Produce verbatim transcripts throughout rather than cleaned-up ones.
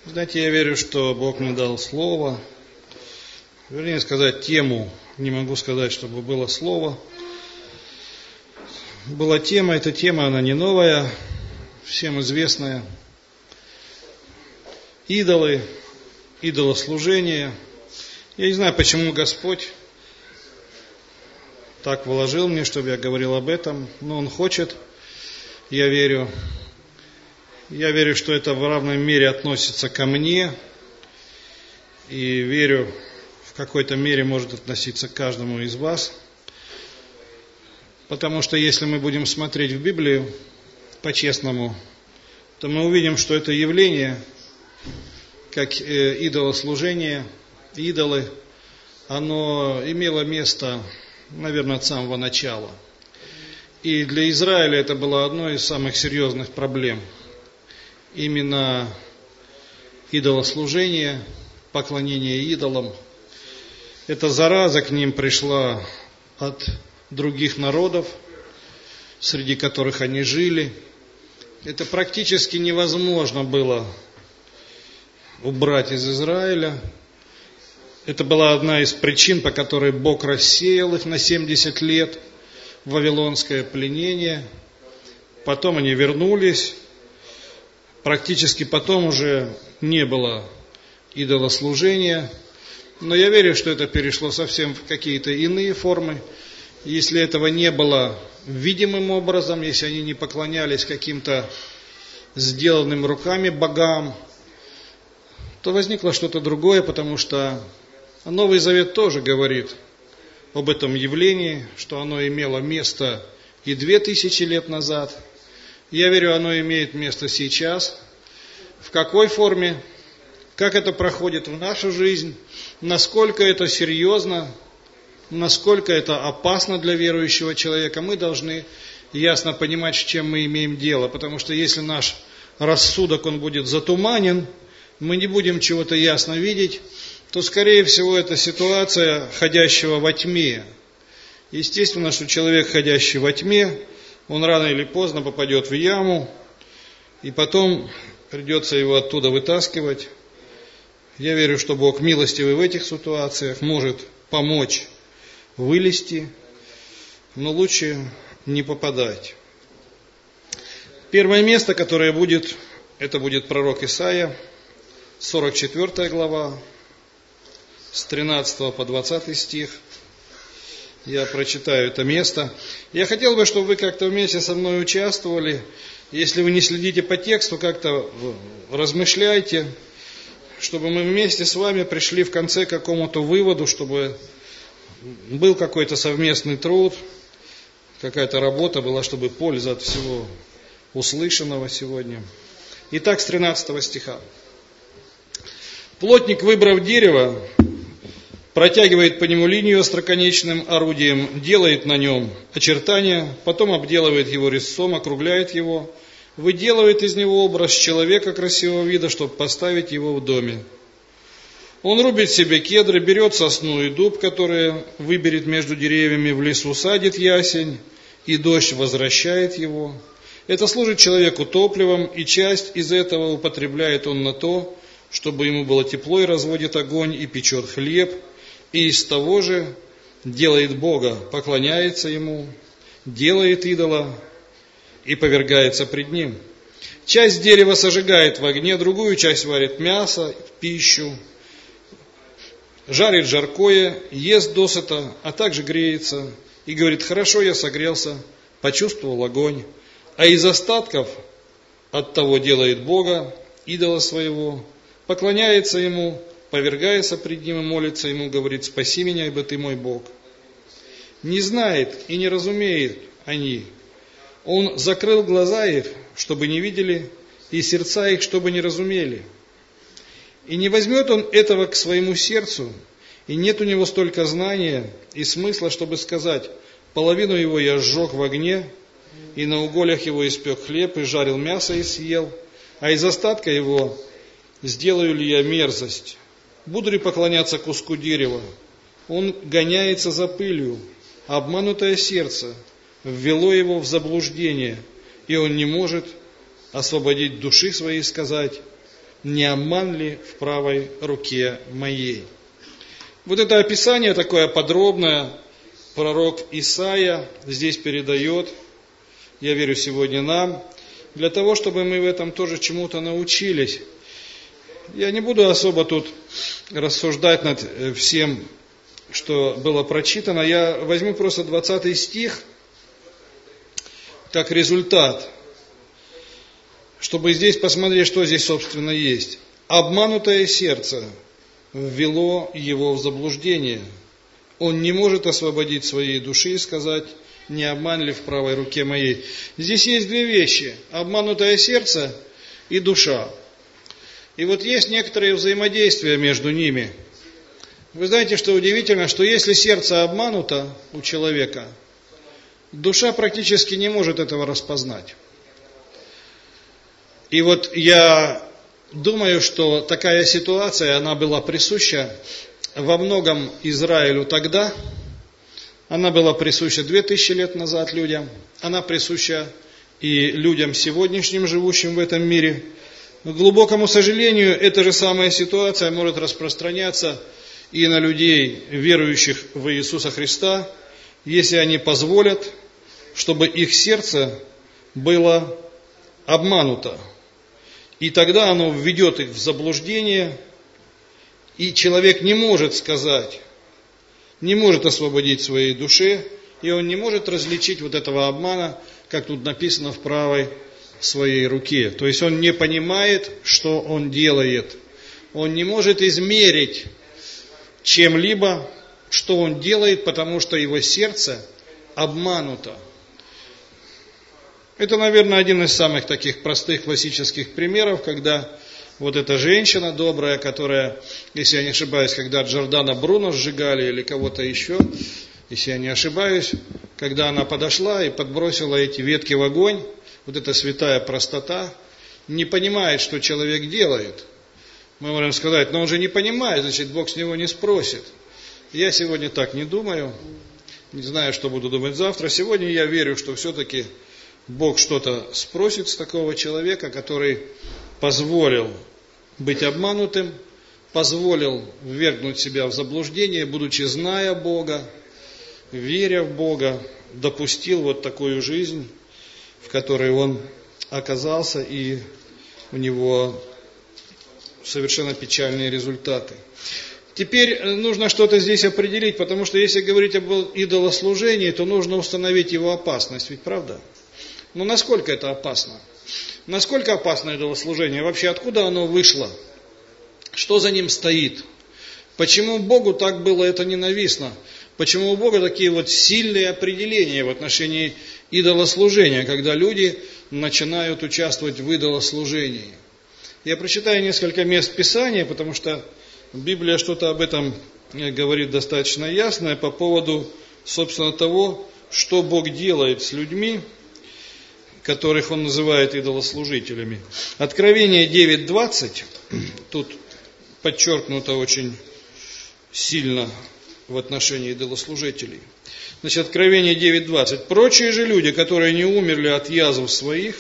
Знаете, я верю, что Бог мне дал слово, вернее сказать, тему. Не могу сказать, чтобы было слово. Была тема, эта тема, она не новая, всем известная. Идолы, идолослужение. Я не знаю, почему Господь так вложил мне, чтобы я говорил об этом, но Он хочет, я верю. Я верю, что это в равной мере относится ко мне, и верю, в какой-то мере может относиться к каждому из вас. Потому что если мы будем смотреть в Библию по-честному, то мы увидим, что это явление, как идолослужение, идолы, оно имело место, наверное, от самого начала. И для Израиля это было одной из самых серьезных проблем. Именно идолослужение, поклонение идолам. Эта зараза к ним пришла от других народов, среди которых они жили. Это практически невозможно было убрать из Израиля. Это была одна из причин, по которой Бог рассеял их на семьдесят лет в вавилонское пленение. Потом они вернулись. Практически потом уже не было идолослужения. Но я верю, что это перешло совсем в какие-то иные формы. Если этого не было видимым образом, если они не поклонялись каким-то сделанным руками богам, то возникло что-то другое, потому что Новый Завет тоже говорит об этом явлении, что оно имело место и две тысячи лет назад. Я верю, оно имеет место сейчас. В какой форме, как это проходит в нашу жизнь, насколько это серьезно, насколько это опасно для верующего человека, мы должны ясно понимать, с чем мы имеем дело. Потому что если наш рассудок, он будет затуманен, мы не будем чего-то ясно видеть, то, скорее всего, это ситуация ходящего во тьме. Естественно, что человек, ходящий во тьме, он рано или поздно попадет в яму, и потом придется его оттуда вытаскивать. Я верю, что Бог милостивый в этих ситуациях, может помочь вылезти, но лучше не попадать. Первое место, которое будет, это будет пророк Исаия, сорок четвёртая глава, с тринадцатого по двадцатый стих. Я прочитаю это место. Я хотел бы, чтобы вы как-то вместе со мной участвовали. Если вы не следите по тексту, как-то размышляйте, чтобы мы вместе с вами пришли в конце к какому-то выводу, чтобы был какой-то совместный труд, какая-то работа была, чтобы польза от всего услышанного сегодня. Итак, с тринадцатого стиха. Плотник, выбрав дерево, протягивает по нему линию остроконечным орудием, делает на нем очертания, потом обделывает его резцом, округляет его, выделывает из него образ человека красивого вида, чтобы поставить его в доме. Он рубит себе кедры, берет сосну и дуб, которые выберет между деревьями, в лесу садит ясень, и дождь возвращает его. Это служит человеку топливом, и часть из этого употребляет он на то, чтобы ему было тепло, и разводит огонь, и печет хлеб, и из того же делает Бога, поклоняется Ему, делает идола и повергается пред Ним. Часть дерева сожигает в огне, другую часть варит мясо, пищу, жарит жаркое, ест досыта, а также греется, и говорит: хорошо, я согрелся, почувствовал огонь, а из остатков от того делает Бога, идола своего, поклоняется Ему, повергается пред Ним и молится Ему, говорит: спаси меня, ибо Ты мой Бог. Не знает и не разумеет они. Он закрыл глаза их, чтобы не видели, и сердца их, чтобы не разумели. И не возьмет он этого к своему сердцу, и нет у него столько знания и смысла, чтобы сказать: половину его я сжег в огне, и на угольях его испек хлеб, и жарил мясо и съел, а из остатка его сделаю ли я мерзость? Буду ли поклоняться куску дерева? Он гоняется за пылью, а обманутое сердце ввело его в заблуждение, и он не может освободить души своей и сказать: не обман ли в правой руке моей. Вот это описание такое подробное пророк Исаия здесь передает, я верю, сегодня нам, для того, чтобы мы в этом тоже чему-то научились. Я не буду особо тут рассуждать над всем, что было прочитано. Я возьму просто двадцатый стих, как результат, чтобы здесь посмотреть, что здесь, собственно, есть. «Обманутое сердце ввело его в заблуждение. Он не может освободить своей души и сказать, не обман ли в правой руке моей». Здесь есть две вещи. Обманутое сердце и душа. И вот есть некоторые взаимодействия между ними. Вы знаете, что удивительно, что если сердце обмануто у человека, душа практически не может этого распознать. И вот я думаю, что такая ситуация, она была присуща во многом Израилю тогда, она была присуща две тысячи лет назад людям, она присуща и людям сегодняшним, живущим в этом мире. Но, к глубокому сожалению, эта же самая ситуация может распространяться и на людей, верующих в Иисуса Христа, если они позволят, чтобы их сердце было обмануто. И тогда оно введет их в заблуждение, и человек не может сказать, не может освободить своей душе, и он не может различить вот этого обмана, как тут написано, в правой своей руке. То есть он не понимает, что он делает. Он не может измерить чем-либо, что он делает, потому что его сердце обмануто. Это, наверное, один из самых таких простых классических примеров, когда вот эта женщина добрая, которая, если я не ошибаюсь, когда Джордано Бруно сжигали или кого-то еще, если я не ошибаюсь, когда она подошла и подбросила эти ветки в огонь, вот эта святая простота, не понимает, что человек делает. Мы можем сказать, но он же не понимает, значит, Бог с него не спросит. Я сегодня так не думаю, не знаю, что буду думать завтра. Сегодня я верю, что все-таки Бог что-то спросит с такого человека, который позволил быть обманутым, позволил ввергнуть себя в заблуждение, будучи зная Бога, веря в Бога, допустил вот такую жизнь, в которой он оказался, и у него совершенно печальные результаты. Теперь нужно что-то здесь определить, потому что если говорить об идолослужении, то нужно установить его опасность, ведь правда? Но насколько это опасно? Насколько опасно идолослужение? Вообще, откуда оно вышло? Что за ним стоит? Почему Богу так было это ненавистно? Почему у Бога такие вот сильные определения в отношении идолослужения, когда люди начинают участвовать в идолослужении? Я прочитаю несколько мест Писания, потому что Библия что-то об этом говорит достаточно ясное по поводу, собственно, того, что Бог делает с людьми, которых Он называет идолослужителями. Откровение девять двадцать, тут подчеркнуто очень сильно в отношении идолослужителей. Значит, Откровение девять двадцать. «Прочие же люди, которые не умерли от язв своих,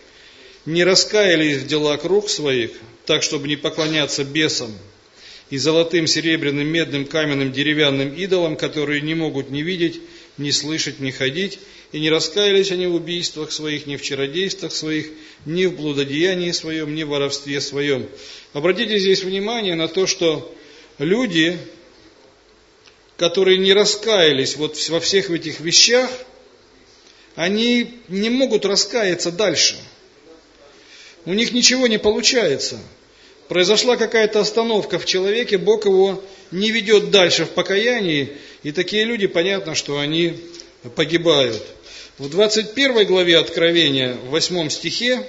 не раскаялись в делах рук своих, так, чтобы не поклоняться бесам и золотым, серебряным, медным, каменным, деревянным идолам, которые не могут ни видеть, ни слышать, ни ходить, и не раскаялись они в убийствах своих, ни в чародействах своих, ни в блудодеянии своем, ни в воровстве своем». Обратите здесь внимание на то, что люди, которые не раскаялись вот во всех этих вещах, они не могут раскаяться дальше. У них ничего не получается. Произошла какая-то остановка в человеке, Бог его не ведет дальше в покаянии, и такие люди, понятно, что они погибают. В двадцать первой главе Откровения, в восьмом стихе,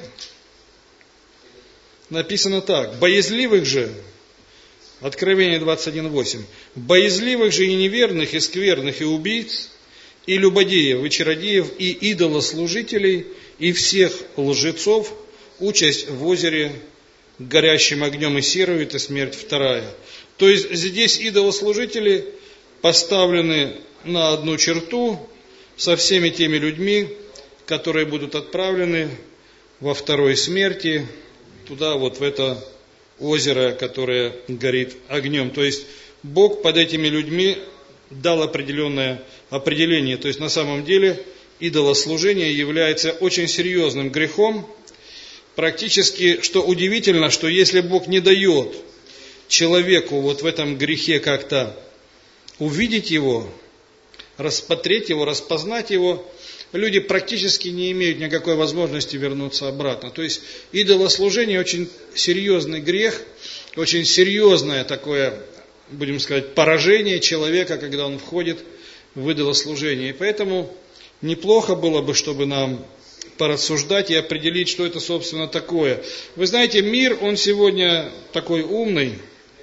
написано так: «Боязливых же», Откровение двадцать один восемь, «боязливых же и неверных, и скверных, и убийц, и любодеев, и чародеев, и идолослужителей, и всех лжецов, участь в озере горящим огнем и серою, это смерть вторая». То есть здесь идолослужители поставлены на одну черту со всеми теми людьми, которые будут отправлены во второй смерти, туда вот в это озеро, которое горит огнем. То есть Бог под этими людьми дал определенное определение. То есть на самом деле идолослужение является очень серьезным грехом. Практически, что удивительно, что если Бог не дает человеку вот в этом грехе как-то увидеть его, рассмотреть его, распознать его, люди практически не имеют никакой возможности вернуться обратно. То есть идолослужение очень серьезный грех, очень серьезное такое, будем сказать, поражение человека, когда он входит в идолослужение. И поэтому неплохо было бы, чтобы нам порассуждать и определить, что это, собственно, такое. Вы знаете, мир, он сегодня такой умный.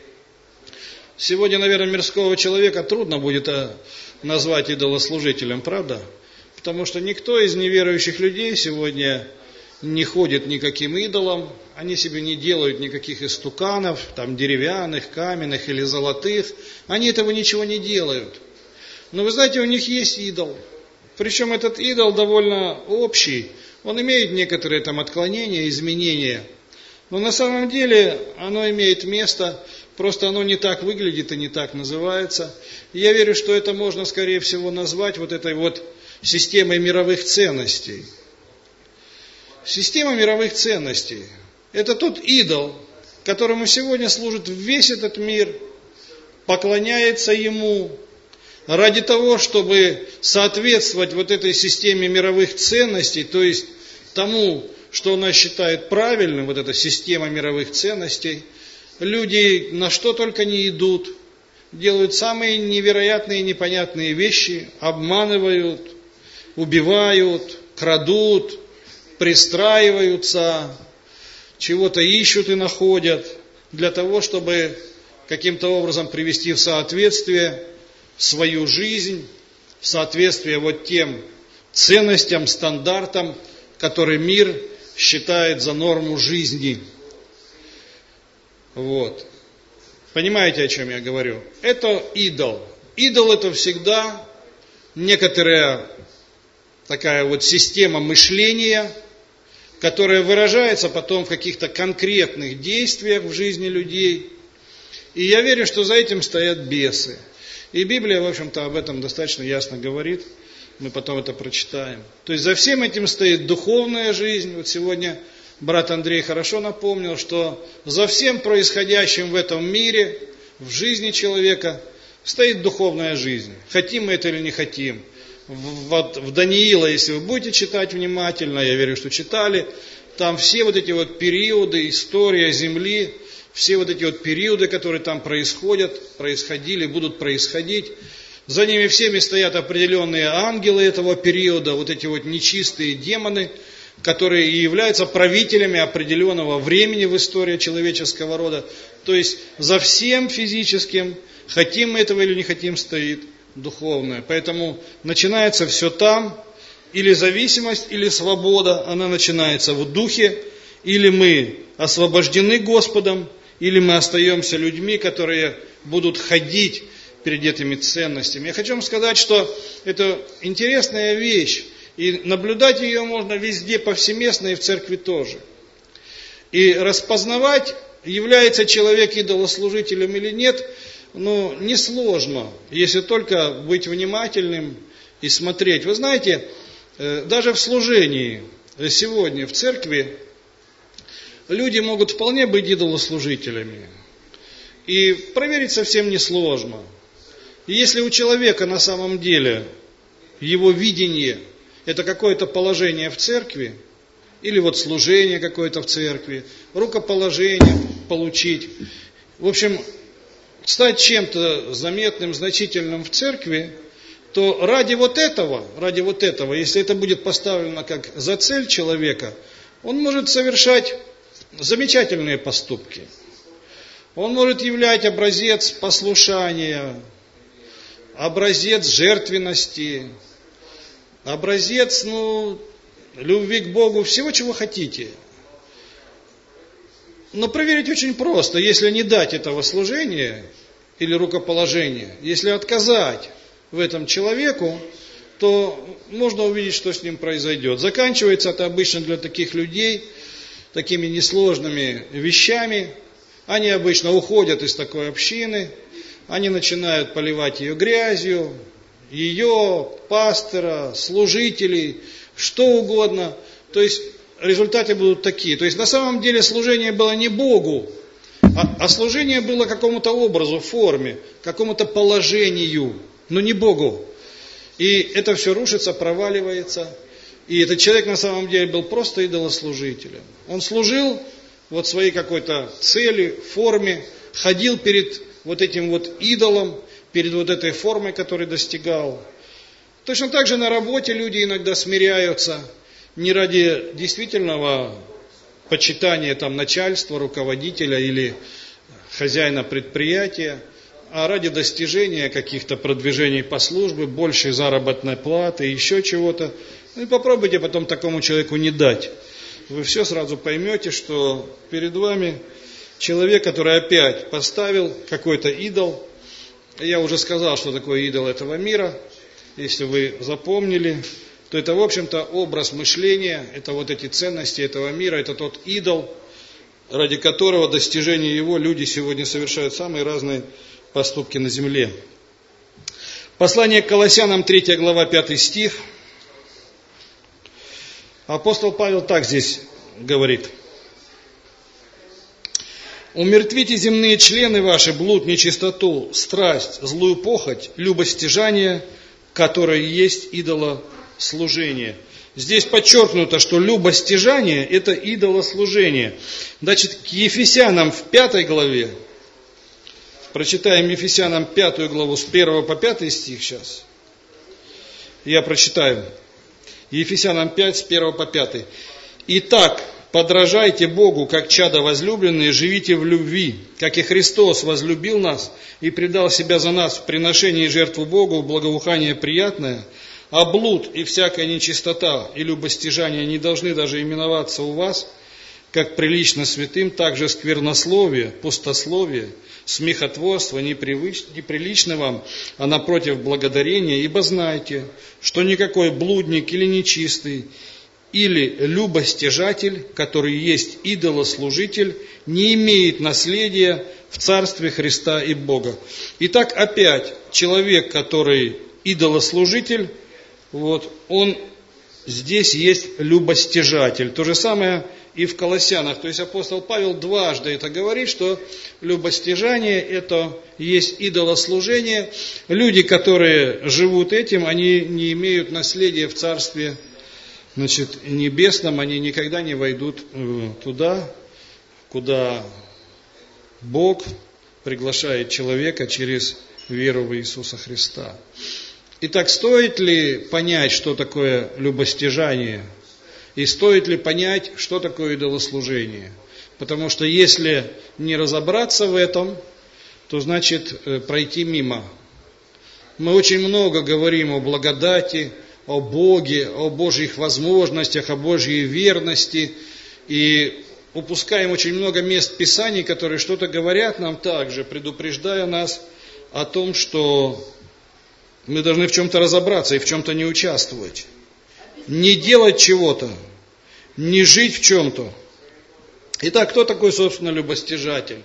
Сегодня, наверное, мирского человека трудно будет назвать идолослужителем, правда? Потому что никто из неверующих людей сегодня не ходит никаким идолам, они себе не делают никаких истуканов, там деревянных, каменных или золотых, они этого ничего не делают. Но вы знаете, у них есть идол. Причем этот идол довольно общий, он имеет некоторые там отклонения, изменения, но на самом деле оно имеет место, просто оно не так выглядит и не так называется. И я верю, что это можно, скорее всего, назвать вот этой вот системой мировых ценностей. Система мировых ценностей – это тот идол, которому сегодня служит весь этот мир, поклоняется ему, ради того, чтобы соответствовать вот этой системе мировых ценностей, то есть тому, что она считает правильным, вот эта система мировых ценностей, люди на что только не идут, делают самые невероятные и непонятные вещи, обманывают, убивают, крадут, пристраиваются, чего-то ищут и находят, для того, чтобы каким-то образом привести в соответствие свою жизнь, в соответствие вот тем ценностям, стандартам, которые мир считает за норму жизни. Вот. Понимаете, о чем я говорю? Это идол. Идол это всегда некоторая такая вот система мышления, которая выражается потом в каких-то конкретных действиях в жизни людей. И я верю, что за этим стоят бесы. И Библия, в общем-то, об этом достаточно ясно говорит. Мы потом это прочитаем. То есть за всем этим стоит духовная жизнь. Вот сегодня брат Андрей хорошо напомнил, что за всем происходящим в этом мире, в жизни человека, стоит духовная жизнь. Хотим мы это или не хотим. Вот в Даниила, если вы будете читать внимательно, я верю, что читали, там все вот эти вот периоды, история земли, все вот эти вот периоды, которые там происходят, происходили, будут происходить, за ними всеми стоят определенные ангелы этого периода, вот эти вот нечистые демоны, которые и являются правителями определенного времени в истории человеческого рода. То есть за всем физическим, хотим мы этого или не хотим, стоит духовное. Поэтому начинается все там, или зависимость, или свобода, она начинается в духе, или мы освобождены Господом, или мы остаемся людьми, которые будут ходить перед этими ценностями. Я хочу вам сказать, что это интересная вещь, и наблюдать ее можно везде, повсеместно, и в церкви тоже. И распознавать, является человек идолослужителем или нет, ну, несложно, если только быть внимательным и смотреть. Вы знаете, даже в служении сегодня в церкви люди могут вполне быть идолослужителями. И проверить совсем несложно. И если у человека на самом деле его видение это какое-то положение в церкви, или вот служение какое-то в церкви, рукоположение получить, в общем, стать чем-то заметным, значительным в церкви, то ради вот этого, ради вот этого, если это будет поставлено как за цель человека, он может совершать замечательные поступки. Он может являть образец послушания, образец жертвенности, образец, ну, любви к Богу, всего, чего хотите. Но проверить очень просто. Если не дать этого служения или рукоположения, если отказать в этом человеку, то можно увидеть, что с ним произойдет. Заканчивается это обычно для таких людей такими несложными вещами. Они обычно уходят из такой общины, они начинают поливать ее грязью, ее, пастора, служителей, что угодно. То есть результаты будут такие. То есть на самом деле служение было не Богу, а, а служение было какому-то образу, форме, какому-то положению, но не Богу. И это все рушится, проваливается. И этот человек на самом деле был просто идолослужителем. Он служил вот своей какой-то цели, форме, ходил перед вот этим вот идолом, перед вот этой формой, которую достигал. Точно так же на работе люди иногда смиряются не ради действительного почитания там начальства, руководителя или хозяина предприятия, а ради достижения каких-то продвижений по службе, большей заработной платы, еще чего-то. Ну и попробуйте потом такому человеку не дать. Вы все сразу поймете, что перед вами человек, который опять поставил какой-то идол. Я уже сказал, что такое идол этого мира. Если вы запомнили, то это, в общем-то, образ мышления, это вот эти ценности этого мира, это тот идол, ради которого достижения его люди сегодня совершают самые разные поступки на земле. Послание к Колоссянам, третья глава, пятый стих. Апостол Павел так здесь говорит. «Умертвите земные члены ваши, блуд, нечистоту, страсть, злую похоть, любостяжание, которое есть идолослужение». Здесь подчеркнуто, что любостяжание – это идолослужение. Значит, к Ефесянам в пятой главе, прочитаем Ефесянам пятую главу с первого по пятый стих сейчас. Я прочитаю. Ефесянам пять, с первого по пятый. «Итак, подражайте Богу, как чада возлюбленные, живите в любви, как и Христос возлюбил нас и предал себя за нас в приношении жертву Богу, благоухание приятное, а блуд и всякая нечистота и любостяжание не должны даже именоваться у вас, как прилично святым, также сквернословие, пустословие, смехотворство непривыч... неприлично вам, а напротив благодарения, ибо знайте, что никакой блудник или нечистый, или любостяжатель, который есть идолослужитель, не имеет наследия в Царстве Христа и Бога». Итак, опять, человек, который идолослужитель, вот, он здесь есть любостяжатель. То же самое и в Колоссянах. То есть апостол Павел дважды это говорит, что любостяжание это есть идолослужение. Люди, которые живут этим, они не имеют наследия в Царстве, значит, небесном, они никогда не войдут туда, куда Бог приглашает человека через веру в Иисуса Христа. Итак, стоит ли понять, что такое любостяжание? И стоит ли понять, что такое идолослужение? Потому что если не разобраться в этом, то значит пройти мимо. Мы очень много говорим о благодати, о Боге, о Божьих возможностях, о Божьей верности. И упускаем очень много мест Писаний, которые что-то говорят нам также, предупреждая нас о том, что мы должны в чем-то разобраться и в чем-то не участвовать. Не делать чего-то, не жить в чем-то. Итак, кто такой, собственно, любостяжатель?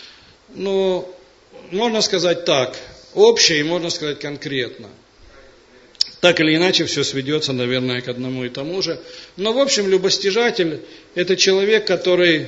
Ну, можно сказать так, общее и можно сказать конкретно. Так или иначе, все сведется, наверное, к одному и тому же. Но, в общем, любостяжатель – это человек, который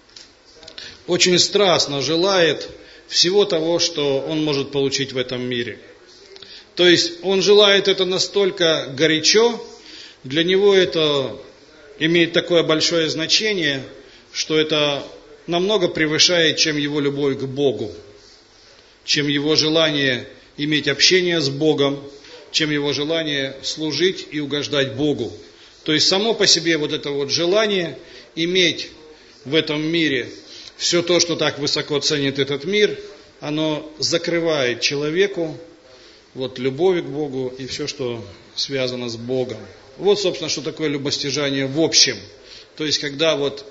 очень страстно желает всего того, что он может получить в этом мире. То есть, он желает это настолько горячо, для него это имеет такое большое значение, что это намного превышает, чем его любовь к Богу, чем его желание иметь общение с Богом, чем его желание служить и угождать Богу. То есть само по себе вот это вот желание иметь в этом мире все то, что так высоко ценит этот мир, оно закрывает человеку вот любовь к Богу и все, что связано с Богом. Вот, собственно, что такое любостяжание в общем. То есть, когда вот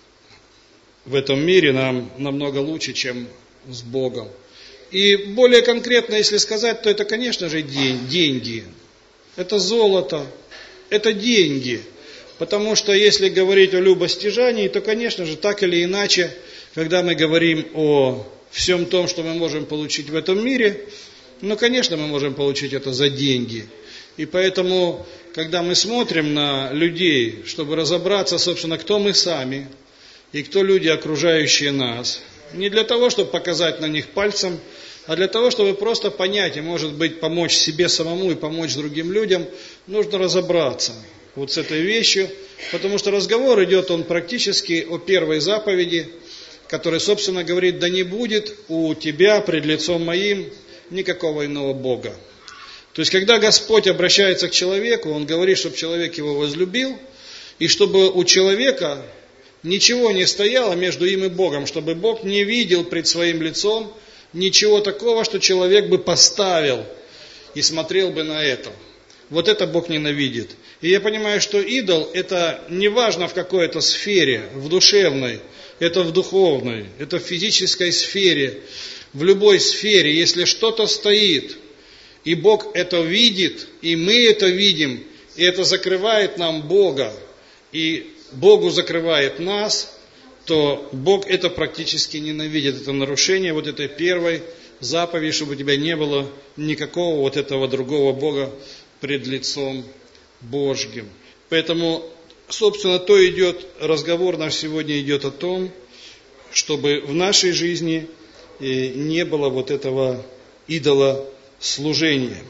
в этом мире нам намного лучше, чем с Богом. И более конкретно, если сказать, то это, конечно же, день, деньги. Это золото, это деньги. Потому что если говорить о любостяжании, то, конечно же, так или иначе, когда мы говорим о всем том, что мы можем получить в этом мире, ну, конечно, мы можем получить это за деньги. И поэтому, когда мы смотрим на людей, чтобы разобраться, собственно, кто мы сами и кто люди, окружающие нас, не для того, чтобы показать на них пальцем, а для того, чтобы просто понять и, может быть, помочь себе самому и помочь другим людям, нужно разобраться вот с этой вещью, потому что разговор идет, он практически о первой заповеди, которая, собственно, говорит: да не будет у тебя пред лицом моим никакого иного Бога. То есть, когда Господь обращается к человеку, Он говорит, чтобы человек его возлюбил, и чтобы у человека ничего не стояло между им и Богом, чтобы Бог не видел пред своим лицом ничего такого, что человек бы поставил и смотрел бы на это. Вот это Бог ненавидит. И я понимаю, что идол – это не важно в какой-то сфере, в душевной, это в духовной, это в физической сфере, в любой сфере. Если что-то стоит, и Бог это видит, и мы это видим, и это закрывает нам Бога, и Богу закрывает нас, то Бог это практически ненавидит. Это нарушение вот этой первой заповеди, чтобы у тебя не было никакого вот этого другого Бога пред лицом Божьим. Поэтому, собственно, то идет, разговор наш сегодня идет о том, чтобы в нашей жизни не было вот этого идолослужения.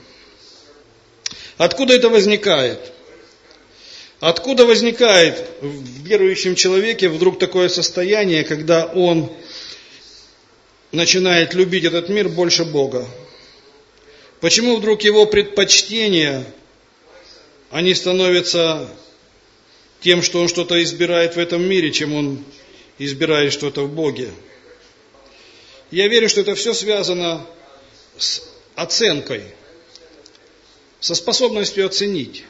Откуда это возникает? Откуда возникает в верующем человеке вдруг такое состояние, когда он начинает любить этот мир больше Бога? Почему вдруг его предпочтения, они становятся тем, что он что-то избирает в этом мире, чем он избирает что-то в Боге? Я верю, что это все связано с оценкой, со способностью оценить.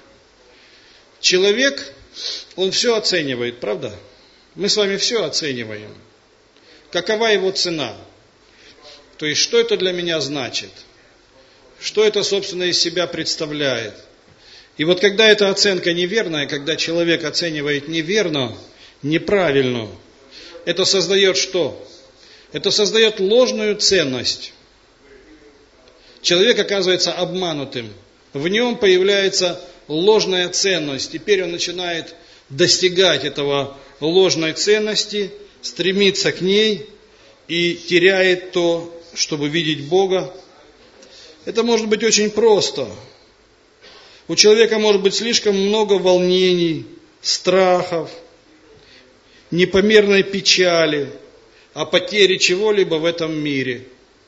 Человек, он все оценивает, правда? Мы с вами все оцениваем. Какова его цена? То есть, что это для меня значит? Что это, собственно, из себя представляет? И вот когда эта оценка неверная, когда человек оценивает неверно, неправильно, это создает что? Это создает ложную ценность. Человек оказывается обманутым. В нем появляется ложная ценность. Теперь он начинает достигать этого ложной ценности, стремиться к ней и теряет то, чтобы видеть Бога. Это может быть очень просто. У человека может быть слишком много волнений, страхов, непомерной печали о потере чего-либо в этом мире.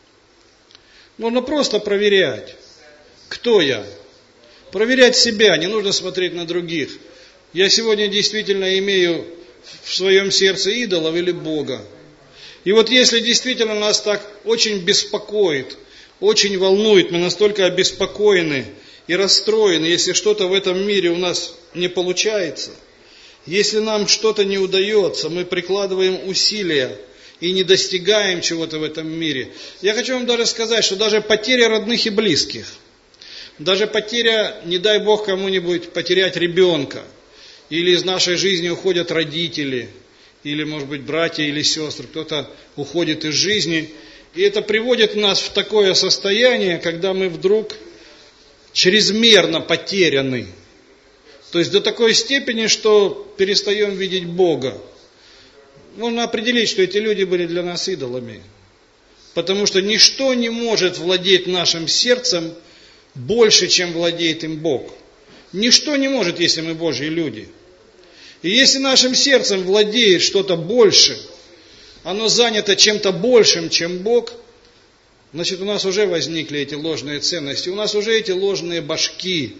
Можно просто проверять, кто я. Проверять себя, не нужно смотреть на других. Я сегодня действительно имею в своем сердце идолов или Бога. И вот если действительно нас так очень беспокоит, очень волнует, мы настолько обеспокоены и расстроены, если что-то в этом мире у нас не получается, если нам что-то не удается, мы прикладываем усилия и не достигаем чего-то в этом мире. Я хочу вам даже сказать, что даже потеря родных и близких, даже потеря, не дай Бог кому-нибудь потерять ребенка, или из нашей жизни уходят родители, или, может быть, братья или сестры, кто-то уходит из жизни, и это приводит нас в такое состояние, когда мы вдруг чрезмерно потеряны. То есть до такой степени, что перестаем видеть Бога. Можно определить, что эти люди были для нас идолами. Потому что ничто не может владеть нашим сердцем больше, чем владеет им Бог. Ничто не может, если мы Божьи люди. И если нашим сердцем владеет что-то больше, оно занято чем-то большим, чем Бог, значит, у нас уже возникли эти ложные ценности, у нас уже эти ложные башки.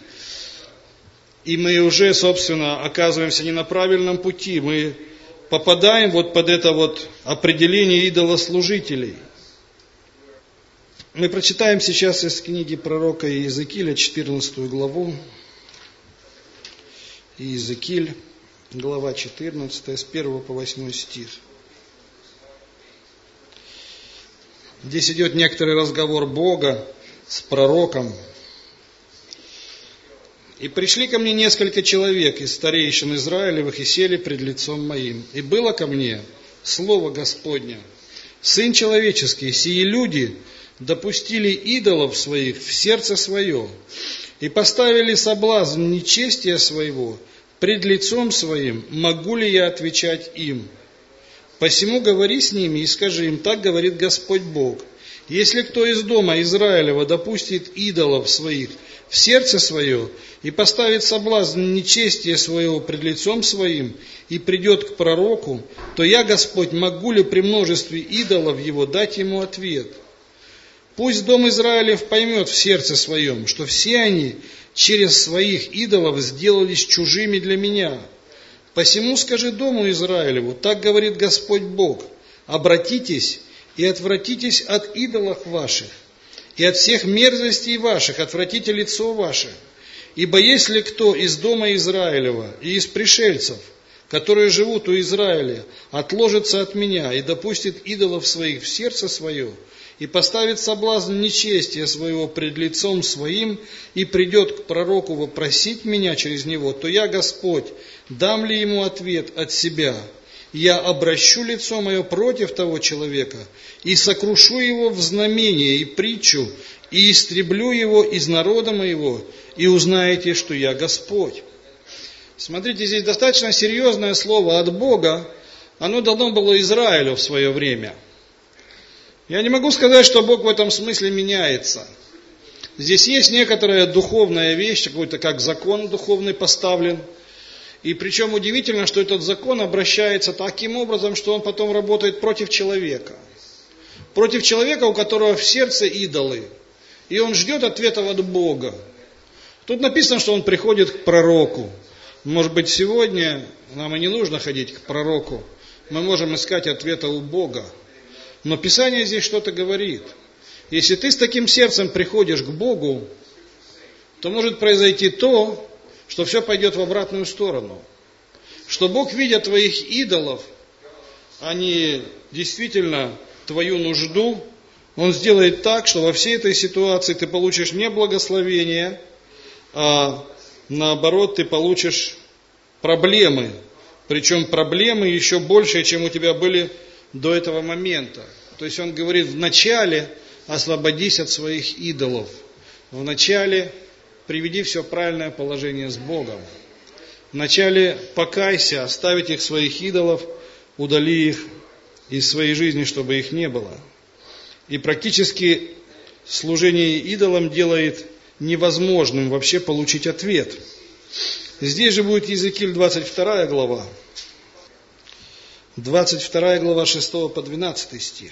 И мы уже, собственно, оказываемся не на правильном пути. Мы попадаем вот под это вот определение идолослужителей. Мы прочитаем сейчас из книги пророка Иезекииля, четырнадцатую главу. Иезекииль, глава четырнадцатая, с первого по восьмой стих. Здесь идет некоторый разговор Бога с пророком. И пришли ко мне несколько человек из старейшин Израилевых и сели пред лицом моим. И было ко мне слово Господне: Сын человеческий, сии люди допустили идолов своих в сердце свое и поставили соблазн нечестия своего пред лицом своим. Могу ли я отвечать им? Посему говори с ними и скажи им: так говорит Господь Бог. Если кто из дома Израилева допустит идолов своих в сердце свое и поставит соблазн нечестия своего пред лицом своим и придет к пророку, то я, Господь, могу ли при множестве идолов его дать ему ответ? Пусть дом Израилев поймет в сердце своем, что все они через своих идолов сделались чужими для меня. Посему скажи дому Израилеву: так говорит Господь Бог, обратитесь и отвратитесь от идолов ваших, и от всех мерзостей ваших отвратите лицо ваше. Ибо если кто из дома Израилева и из пришельцев, которые живут у Израиля, отложится от меня и допустит идолов своих в сердце свое, и поставит соблазн нечестия своего пред лицом своим, и придет к пророку вопросить меня через него, то я, Господь, дам ли ему ответ от себя? Я обращу лицо мое против того человека, и сокрушу его в знамение и притчу, и истреблю его из народа моего, и узнаете, что я Господь. Смотрите, здесь достаточно серьезное слово от Бога, оно дано было Израилю в свое время. Я не могу сказать, что Бог в этом смысле меняется. Здесь есть некоторая духовная вещь, какой-то как закон духовный поставлен. И причем удивительно, что этот закон обращается таким образом, что он потом работает против человека. Против человека, у которого в сердце идолы. И он ждет ответов от Бога. Тут написано, что он приходит к пророку. Может быть, сегодня нам и не нужно ходить к пророку. Мы можем искать ответа у Бога. Но Писание здесь что-то говорит. Если ты с таким сердцем приходишь к Богу, то может произойти то, что все пойдет в обратную сторону. Что Бог, видя твоих идолов, а не действительно твою нужду, Он сделает так, что во всей этой ситуации ты получишь не благословение, а наоборот ты получишь проблемы. Причем проблемы еще больше, чем у тебя были до этого момента. То есть Он говорит: вначале освободись от своих идолов. Вначале приведи все в правильное положение с Богом. Вначале покайся, оставь этих своих идолов, удали их из своей жизни, чтобы их не было. И практически служение идолам делает невозможным вообще получить ответ. Здесь же будет Иезекииль двадцать вторая глава. двадцать вторая глава, шестого по двенадцатый стих.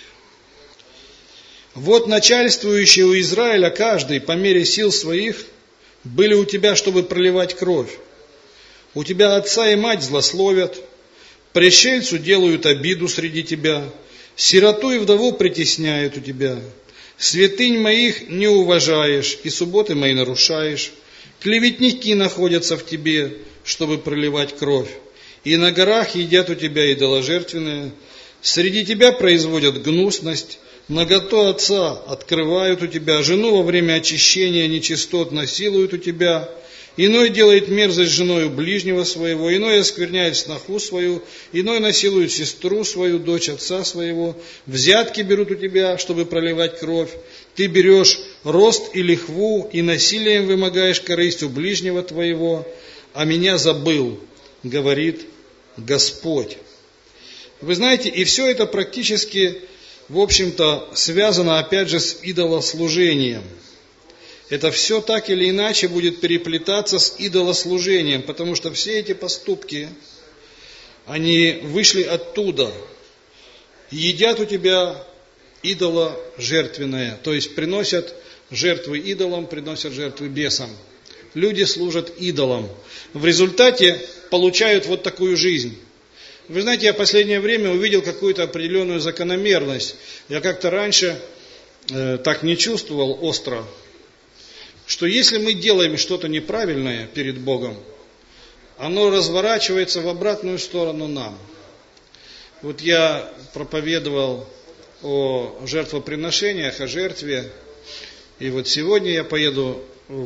«Вот начальствующие у Израиля каждый по мере сил своих были у тебя, чтобы проливать кровь. У тебя отца и мать злословят, пришельцу делают обиду среди тебя, сироту и вдову притесняют у тебя, святынь моих не уважаешь и субботы мои нарушаешь, клеветники находятся в тебе, чтобы проливать кровь, и на горах едят у тебя идоложертвенное, среди тебя производят гнусность, наготу отца открывают у тебя, жену во время очищения нечистот насилуют у тебя, иной делает мерзость женою ближнего своего, иной оскверняет сноху свою, иной насилует сестру свою, дочь отца своего, взятки берут у тебя, чтобы проливать кровь, ты берешь рост и лихву, и насилием вымогаешь корысть у ближнего твоего, а меня забыл, говорит Господь». Вы знаете, и все это практически, в общем-то, связано опять же с идолослужением. Это все так или иначе будет переплетаться с идолослужением, потому что все эти поступки, они вышли оттуда. Едят у тебя идоложертвенное, то есть приносят жертвы идолам, приносят жертвы бесам. Люди служат идолам. В результате получают вот такую жизнь. Вы знаете, я в последнее время увидел какую-то определенную закономерность. Я как-то раньше э, так не чувствовал остро, что если мы делаем что-то неправильное перед Богом, оно разворачивается в обратную сторону нам. Вот я проповедовал о жертвоприношениях, о жертве, и вот сегодня я поеду в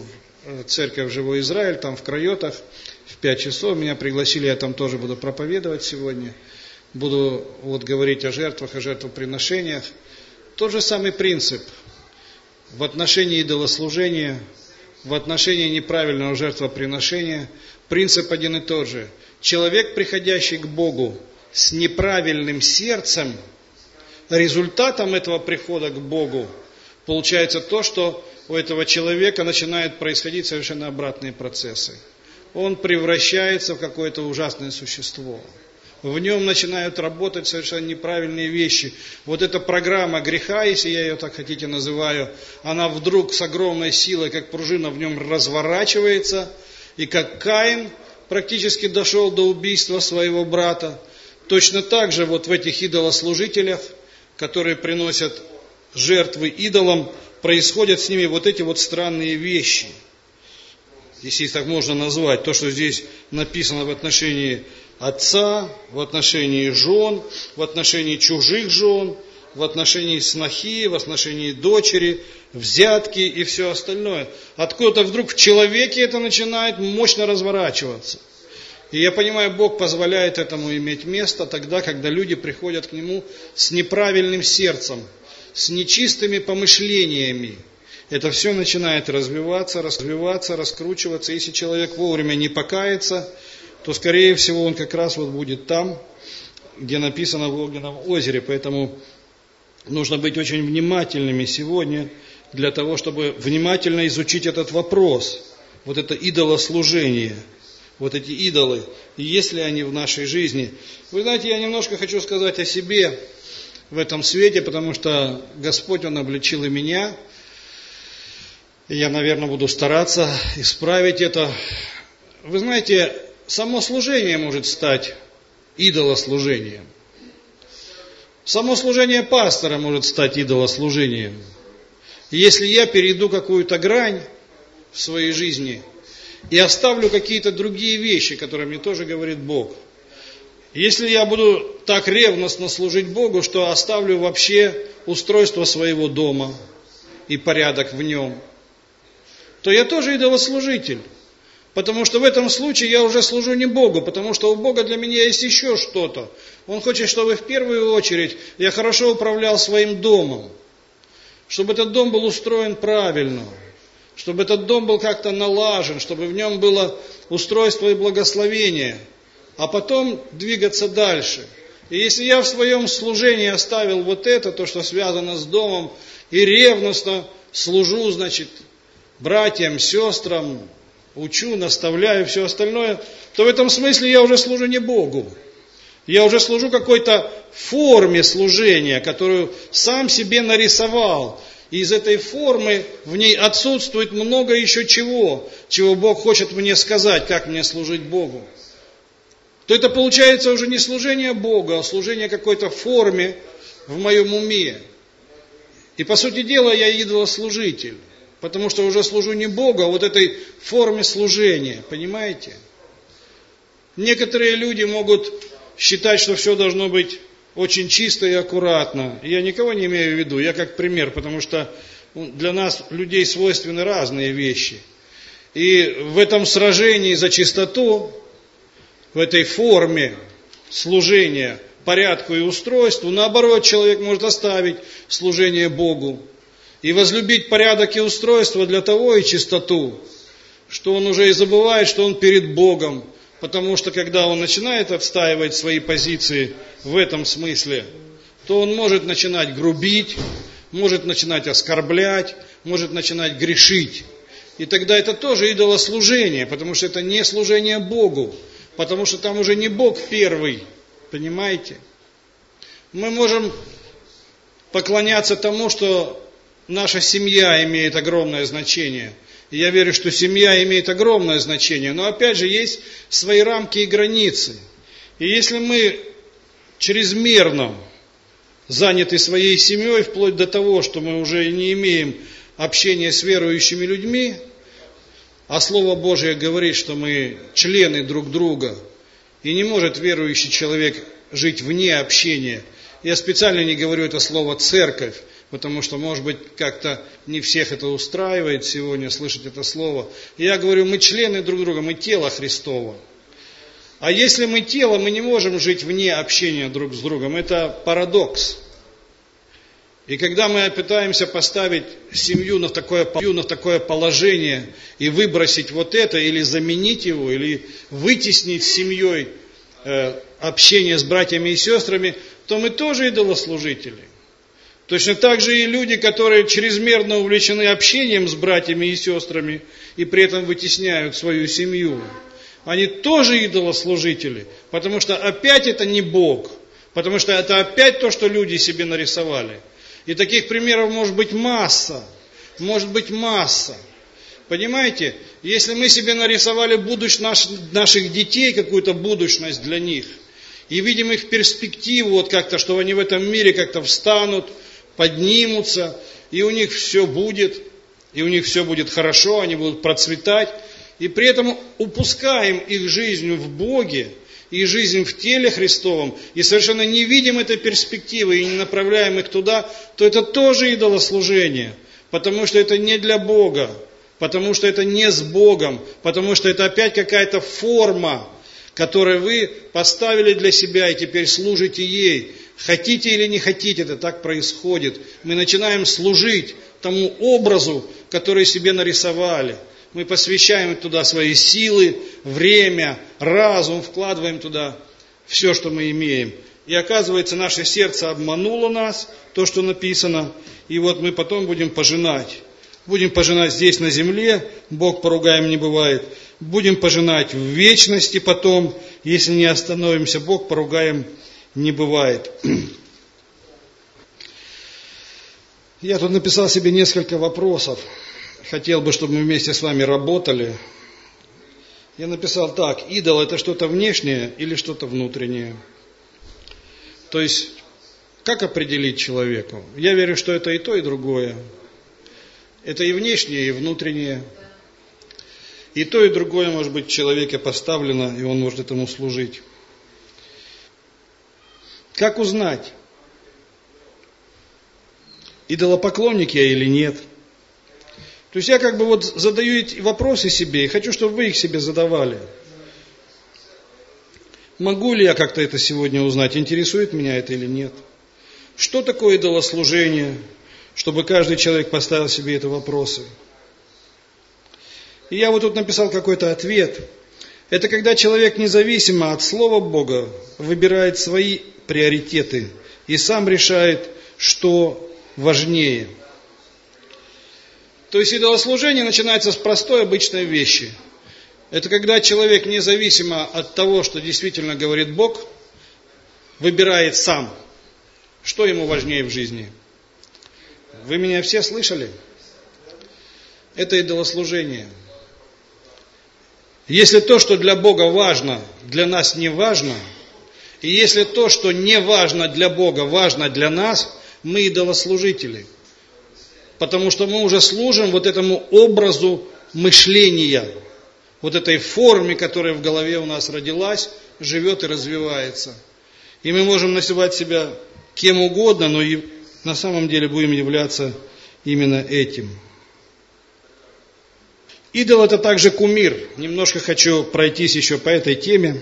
церковь «Живой Израиль», там в Крайотах, в пять часов. Меня пригласили, я там тоже буду проповедовать сегодня. Буду вот говорить о жертвах, о жертвоприношениях. Тот же самый принцип в отношении идолослужения, в отношении неправильного жертвоприношения. Принцип один и тот же. Человек, приходящий к Богу с неправильным сердцем, результатом этого прихода к Богу получается то, что у этого человека начинают происходить совершенно обратные процессы. Он превращается в какое-то ужасное существо. В нем начинают работать совершенно неправильные вещи. Вот эта программа греха, если я ее так хотите называю, она вдруг с огромной силой, как пружина, в нем разворачивается. И как Каин практически дошел до убийства своего брата, точно так же вот в этих идолослужителях, которые приносят жертвы идолам, происходят с ними вот эти вот странные вещи. Если их так можно назвать, то, что здесь написано в отношении отца, в отношении жен, в отношении чужих жен, в отношении снохи, в отношении дочери, взятки и все остальное. Откуда-то вдруг в человеке это начинает мощно разворачиваться. И я понимаю, Бог позволяет этому иметь место тогда, когда люди приходят к Нему с неправильным сердцем, с нечистыми помышлениями. Это все начинает развиваться, развиваться, раскручиваться. Если человек вовремя не покается, то, скорее всего, он как раз вот будет там, где написано в Огненном озере. Поэтому нужно быть очень внимательными сегодня для того, чтобы внимательно изучить этот вопрос. Вот это идолослужение, вот эти идолы, и есть ли они в нашей жизни. Вы знаете, я немножко хочу сказать о себе в этом свете, потому что Господь, Он обличил и меня. И я, наверное, буду стараться исправить это. Вы знаете, само служение может стать идолослужением. Само служение пастора может стать идолослужением. И если я перейду какую-то грань в своей жизни и оставлю какие-то другие вещи, которые мне тоже говорит Бог, если я буду так ревностно служить Богу, что оставлю вообще устройство своего дома и порядок в нем, то я тоже идолослужитель. Потому что в этом случае я уже служу не Богу, потому что у Бога для меня есть еще что-то. Он хочет, чтобы в первую очередь я хорошо управлял своим домом, чтобы этот дом был устроен правильно, чтобы этот дом был как-то налажен, чтобы в нем было устройство и благословение, а потом двигаться дальше. И если я в своем служении оставил вот это, то, что связано с домом, и ревностно служу, значит, братьям, сестрам, учу, наставляю, все остальное, то в этом смысле я уже служу не Богу. Я уже служу какой-то форме служения, которую сам себе нарисовал. И из этой формы в ней отсутствует много еще чего, чего Бог хочет мне сказать, как мне служить Богу. То это получается уже не служение Богу, а служение какой-то форме в моем уме. И по сути дела я идолослужитель. Потому что уже служу не Богу, а вот этой форме служения. Понимаете? Некоторые люди могут считать, что все должно быть очень чисто и аккуратно. Я никого не имею в виду, я как пример, потому что для нас, людей, свойственны разные вещи. И в этом сражении за чистоту, в этой форме служения, порядку и устройству, наоборот, человек может оставить служение Богу и возлюбить порядок и устройство для того и чистоту, что он уже и забывает, что он перед Богом. Потому что когда он начинает отстаивать свои позиции в этом смысле, то он может начинать грубить, может начинать оскорблять, может начинать грешить. И тогда это тоже идолослужение, потому что это не служение Богу, потому что там уже не Бог первый, понимаете? Мы можем поклоняться тому, что наша семья имеет огромное значение. И я верю, что семья имеет огромное значение. Но опять же, есть свои рамки и границы. И если мы чрезмерно заняты своей семьей, вплоть до того, что мы уже не имеем общения с верующими людьми, а Слово Божие говорит, что мы члены друг друга, и не может верующий человек жить вне общения. Я специально не говорю это слово «церковь», потому что, может быть, как-то не всех это устраивает сегодня слышать это слово. Я говорю, мы члены друг друга, мы тело Христово. А если мы тело, мы не можем жить вне общения друг с другом. Это парадокс. И когда мы пытаемся поставить семью на такое, на такое положение и выбросить вот это, или заменить его, или вытеснить с семьей э, общение с братьями и сестрами, то мы тоже идолослужители. Точно так же и люди, которые чрезмерно увлечены общением с братьями и сестрами и при этом вытесняют свою семью, они тоже идолослужители, потому что опять это не Бог, потому что это опять то, что люди себе нарисовали. И таких примеров может быть масса, может быть масса. Понимаете, если мы себе нарисовали будущ наш, наших детей, какую-то будущность для них, и видим их перспективу, вот как-то, что они в этом мире как-то встанут, поднимутся, и у них все будет, и у них все будет хорошо, они будут процветать, и при этом упускаем их жизнь в Боге, и жизнь в теле Христовом, и совершенно не видим этой перспективы, и не направляем их туда, то это тоже идолослужение, потому что это не для Бога, потому что это не с Богом, потому что это опять какая-то форма, которую вы поставили для себя и теперь служите ей. Хотите или не хотите, это так происходит. Мы начинаем служить тому образу, который себе нарисовали. Мы посвящаем туда свои силы, время, разум, вкладываем туда все, что мы имеем. И оказывается, наше сердце обмануло нас, то, что написано, и вот мы потом будем пожинать. Будем пожинать здесь на земле, Бог поругаем не бывает. Будем пожинать в вечности потом, если не остановимся, Бог поругаем не бывает. Я тут написал себе несколько вопросов. Хотел бы, чтобы мы вместе с вами работали. Я написал так: идол — это что-то внешнее или что-то внутреннее? То есть, как определить человеку? Я верю, что это и то, и другое. Это и внешнее, и внутреннее. И то, и другое может быть в человеке поставлено, и он может этому служить. Как узнать, идолопоклонник я или нет? То есть я как бы вот задаю эти вопросы себе и хочу, чтобы вы их себе задавали. Могу ли я как-то это сегодня узнать? Интересует меня это или нет? Что такое идолослужение? Чтобы каждый человек поставил себе эти вопросы. И я вот тут написал какой-то ответ. Это когда человек независимо от слова Бога выбирает свои приоритеты и сам решает, что важнее. То есть идолослужение начинается с простой обычной вещи. Это когда человек независимо от того, что действительно говорит Бог, выбирает сам, что ему важнее в жизни. Вы меня все слышали? Это идолослужение. Если то, что для Бога важно, для нас не важно, и если то, что не важно для Бога, важно для нас, мы идолослужители. Потому что мы уже служим вот этому образу мышления, вот этой форме, которая в голове у нас родилась, живет и развивается. И мы можем называть себя кем угодно, но и на самом деле будем являться именно этим. Идол — это также кумир. Немножко хочу пройтись еще по этой теме.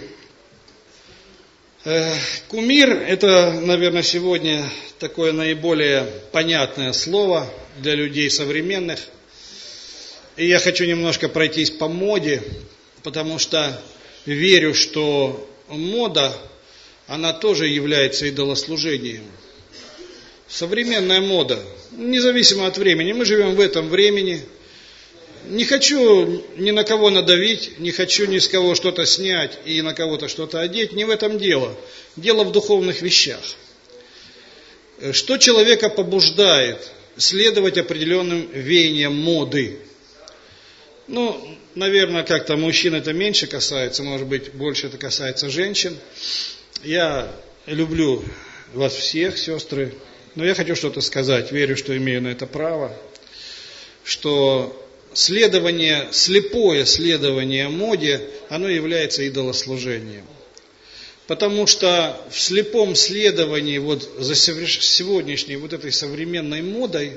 Кумир — это, наверное, сегодня такое наиболее понятное слово для людей современных. И я хочу немножко пройтись по моде, потому что верю, что мода, она тоже является идолослужением. Современная мода, независимо от времени, мы живем в этом времени. Не хочу ни на кого надавить, не хочу ни с кого что-то снять и на кого-то что-то одеть, не в этом дело. Дело в духовных вещах. Что человека побуждает следовать определенным веяниям моды? Ну, наверное, как-то мужчин это меньше касается, может быть, больше это касается женщин. Я люблю вас всех, сестры, но я хочу что-то сказать, верю, что имею на это право, что следование, слепое следование моде, оно является идолослужением. Потому что в слепом следовании вот за сегодняшней вот этой современной модой,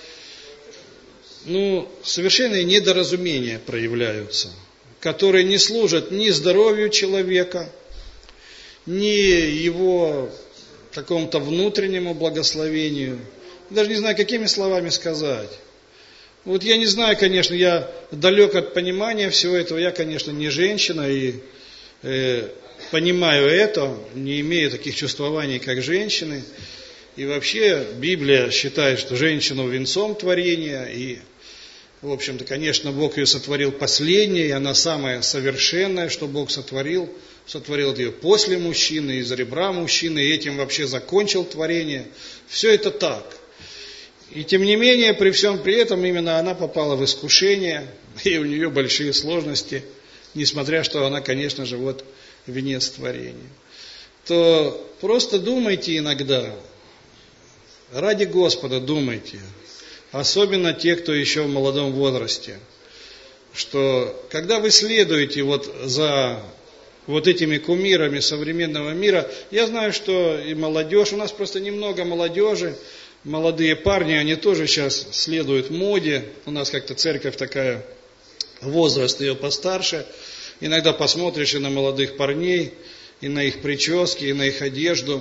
ну, совершенные недоразумения проявляются, которые не служат ни здоровью человека, ни его какому-то внутреннему благословению. Даже не знаю, какими словами сказать. Вот я не знаю, конечно, я далек от понимания всего этого. Я, конечно, не женщина и э, понимаю это, не имею таких чувствований, как женщины. И вообще Библия считает, что женщину венцом творения. И, в общем-то, конечно, Бог ее сотворил последней, и она самая совершенная, что Бог сотворил. Сотворил ее после мужчины, из ребра мужчины, и этим вообще закончил творение. Все это так. И тем не менее, при всем при этом, именно она попала в искушение, и у нее большие сложности, несмотря что она, конечно же, вот венец творения. То просто думайте иногда, ради Господа думайте, особенно те, кто еще в молодом возрасте, что когда вы следуете вот за вот этими кумирами современного мира, я знаю, что и молодежь, у нас просто немного молодежи, молодые парни, они тоже сейчас следуют моде. У нас как-то церковь такая, возраст ее постарше. Иногда посмотришь и на молодых парней, и на их прически, и на их одежду.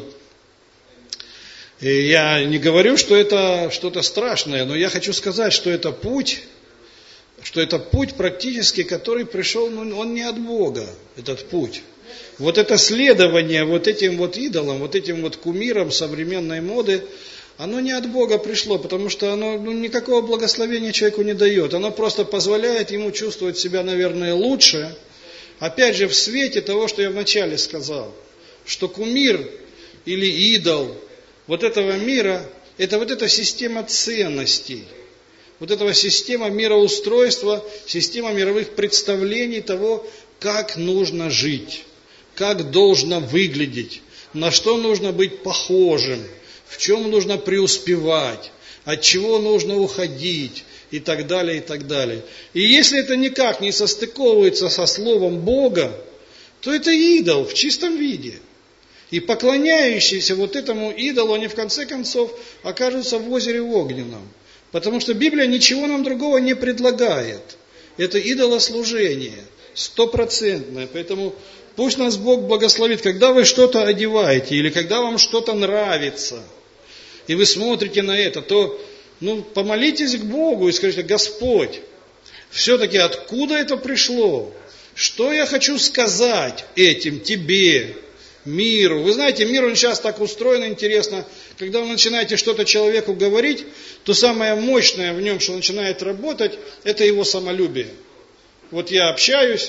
И я не говорю, что это что-то страшное, но я хочу сказать, что это путь, что это путь практически, который пришел, ну, он не от Бога, этот путь. Вот это следование вот этим вот идолам, вот этим вот кумирам современной моды, оно не от Бога пришло, потому что оно ну, никакого благословения человеку не дает. Оно просто позволяет ему чувствовать себя, наверное, лучше. Опять же, в свете того, что я вначале сказал, что кумир или идол вот этого мира, это вот эта система ценностей, вот эта система мироустройства, система мировых представлений того, как нужно жить, как должно выглядеть, на что нужно быть похожим, в чем нужно преуспевать, от чего нужно уходить и так далее, и так далее. И если это никак не состыковывается со Словом Бога, то это идол в чистом виде. И поклоняющиеся вот этому идолу, они в конце концов окажутся в озере огненном. Потому что Библия ничего нам другого не предлагает. Это идолослужение, стопроцентное. Поэтому пусть нас Бог благословит, когда вы что-то одеваете, или когда вам что-то нравится, и вы смотрите на это, то ну, помолитесь к Богу и скажите: Господь, все-таки откуда это пришло? Что я хочу сказать этим Тебе, миру? Вы знаете, мир он сейчас так устроен, интересно, когда вы начинаете что-то человеку говорить, то самое мощное в нем, что начинает работать, это его самолюбие. Вот я общаюсь,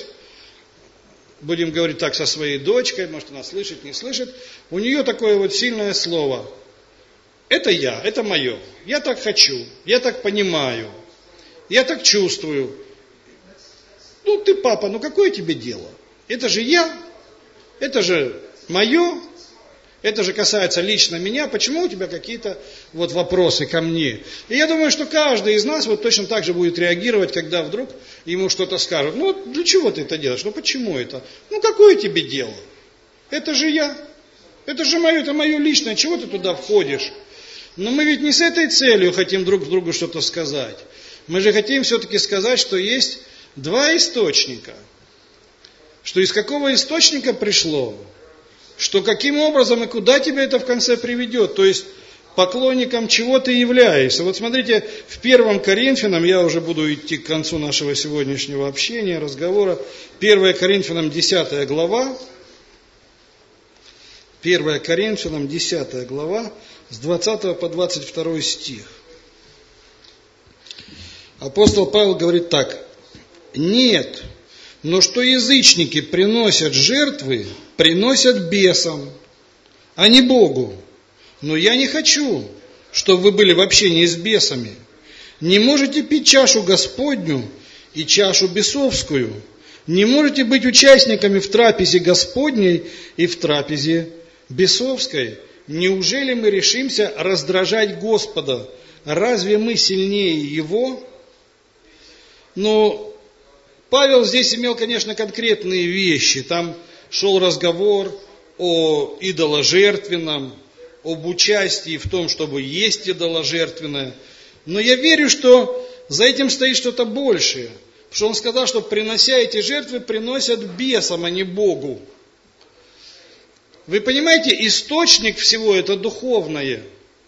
будем говорить так, со своей дочкой, может она слышит, не слышит, у нее такое вот сильное слово. Это я, это мое. Я так хочу, я так понимаю, я так чувствую. Ну ты, папа, ну какое тебе дело? Это же я, это же мое, это же касается лично меня. Почему у тебя какие-то вот вопросы ко мне? И я думаю, что каждый из нас вот точно так же будет реагировать, когда вдруг ему что-то скажут. Ну для чего ты это делаешь? Ну почему это? Ну какое тебе дело? Это же я. Это же мое, это мое личное. Чего ты туда входишь? Но мы ведь не с этой целью хотим друг другу что-то сказать. Мы же хотим все-таки сказать, что есть два источника. Что из какого источника пришло? Что каким образом и куда тебя это в конце приведет? То есть поклонником чего ты являешься? Вот смотрите, в первом Коринфянам, я уже буду идти к концу нашего сегодняшнего общения, разговора. первое Коринфянам десятая глава. первое Коринфянам десятая глава, с двадцатого по двадцать второй стих. Апостол Павел говорит так: «Нет, но что язычники приносят жертвы, приносят бесам, а не Богу. Но я не хочу, чтобы вы были в общении с бесами. Не можете пить чашу Господню и чашу бесовскую. Не можете быть участниками в трапезе Господней и в трапезе бесовской. Неужели мы решимся раздражать Господа? Разве мы сильнее Его?» Но Павел здесь имел, конечно, конкретные вещи. Там шел разговор о идоложертвенном, об участии в том, чтобы есть идоложертвенное. Но я верю, что за этим стоит что-то большее. Потому что он сказал, что принося эти жертвы, приносят бесам, а не Богу. Вы понимаете, источник всего это духовное.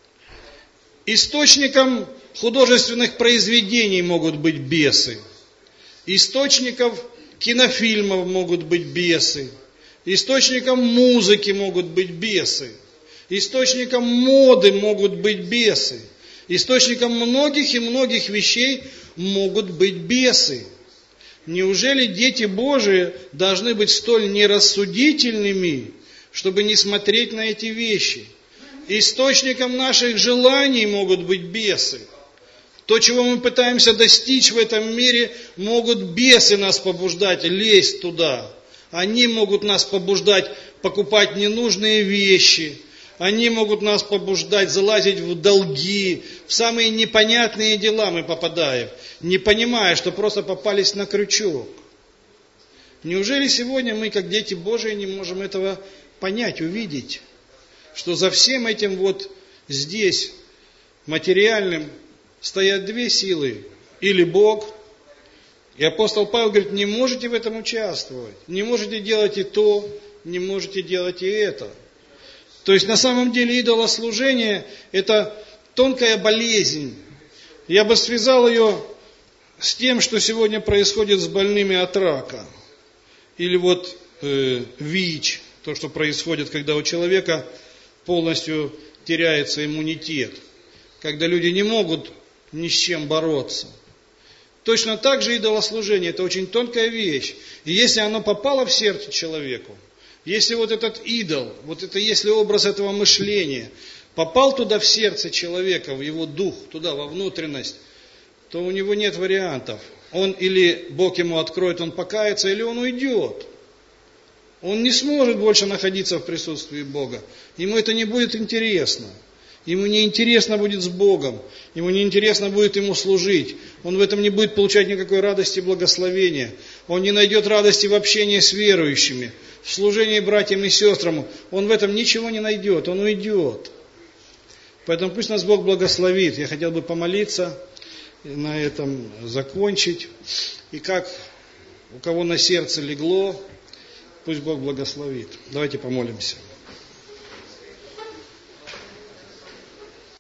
Источником художественных произведений могут быть бесы. Источником кинофильмов могут быть бесы. Источником музыки могут быть бесы. Источником моды могут быть бесы. Источником многих и многих вещей могут быть бесы. Неужели дети Божии должны быть столь нерассудительными, чтобы не смотреть на эти вещи? Источником наших желаний могут быть бесы. То, чего мы пытаемся достичь в этом мире, могут бесы нас побуждать лезть туда. Они могут нас побуждать покупать ненужные вещи. Они могут нас побуждать залазить в долги, в самые непонятные дела мы попадаем, не понимая, что просто попались на крючок. Неужели сегодня мы, как дети Божии, не можем этого понять, увидеть, что за всем этим вот здесь, материальным, стоят две силы, или Бог, и апостол Павел говорит, не можете в этом участвовать, не можете делать и то, не можете делать и это. То есть на самом деле идолослужение – это тонкая болезнь. Я бы связал ее с тем, что сегодня происходит с больными от рака. Или вот э, ВИЧ, то, что происходит, когда у человека полностью теряется иммунитет. Когда люди не могут ни с чем бороться. Точно так же идолослужение – это очень тонкая вещь. И если оно попало в сердце человеку, если вот этот идол, вот это если образ этого мышления попал туда в сердце человека, в его дух, туда, во внутренность, то у него нет вариантов. Он или Бог ему откроет, он покается, или он уйдет. Он не сможет больше находиться в присутствии Бога. Ему это не будет интересно. Ему не интересно будет с Богом. Ему не интересно будет ему служить. Он в этом не будет получать никакой радости и благословения. Он не найдет радости в общении с верующими, в служении братьям и сестрам. Он в этом ничего не найдет. Он уйдет. Поэтому пусть нас Бог благословит. Я хотел бы помолиться, на этом закончить. И как у кого на сердце легло, пусть Бог благословит. Давайте помолимся.